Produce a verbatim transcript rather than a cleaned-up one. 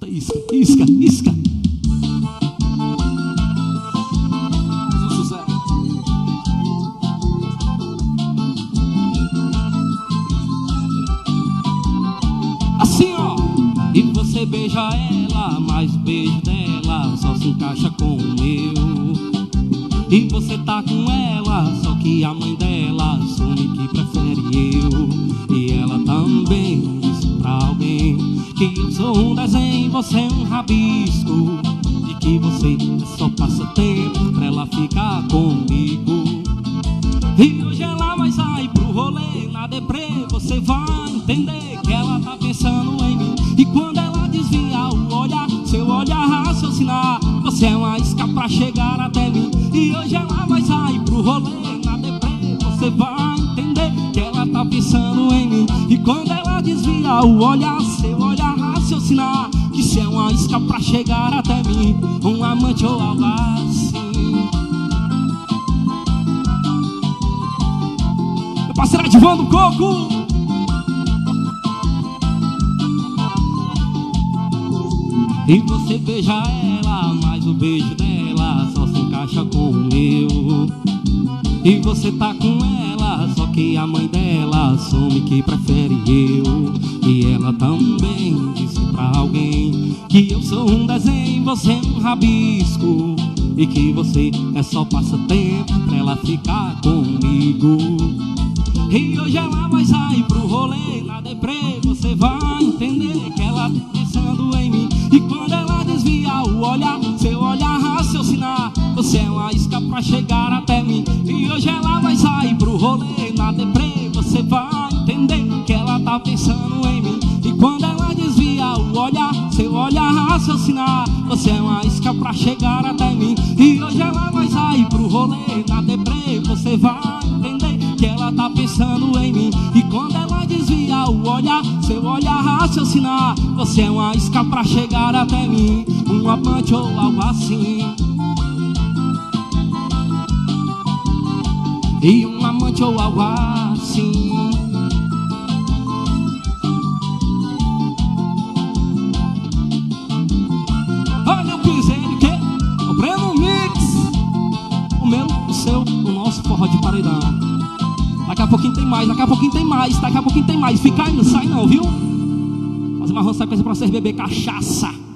Bota isca, isca, isca. José. Assim, ó. E você beija ela, mas o beijo dela só se encaixa com o meu. E você tá com ela, só que a mãe dela assume que prefere eu. E ela também disse pra alguém que eu sou um desenho, você é um rabisco, e que você só passa tempo pra ela ficar comigo. E hoje ela vai sair pro rolê, na deprê, você vai entender que ela tá pensando em mim. E quando ela desvia o olhar, seu olhar raciocinar, você é uma isca pra chegar até mim. E hoje ela vai sair pro rolê, na deprê, você vai entender que ela tá pensando em mim. E quando ela desvia o olhar, seu olhar raciocinar, que se é uma isca pra chegar até mim, um amante ou algo assim. Meu parceiro Edivando Coco. E você beija ela, mas o beijo dela só se encaixa com o meu. E você tá com ela, só que a mãe dela assume que prefere eu. E ela também disse pra alguém que eu sou um desenho, você é um rabisco, e que você é só passatempo pra ela ficar comigo. E hoje ela vai sair pro rolê, na deprê, você vai entender que ela tá pensando em mim. E quando ela desvia o olhar, seu olhar raciocinar, você é uma isca pra chegar até mim. E hoje ela vai sair pro rolê, na deprê, você vai entender que ela tá pensando em mim. E quando ela desvia o olhar, seu olhar raciocinar, você é uma isca pra chegar até mim. E hoje ela vai sair pro rolê, na deprê, você vai entender que ela tá pensando em mim. E quando ela desvia o olhar, seu olhar raciocinar, você é uma isca pra chegar até mim, um amante ou algo assim. E um amante ou algo assim. Olha o piseiro, o quê? O Breno Mix. O meu, o seu, o nosso forró de paredão. Daqui a pouquinho tem mais, daqui a pouquinho tem mais, daqui a pouquinho tem mais. Fica aí, não sai não, viu? Fazer uma roça pra vocês beber cachaça.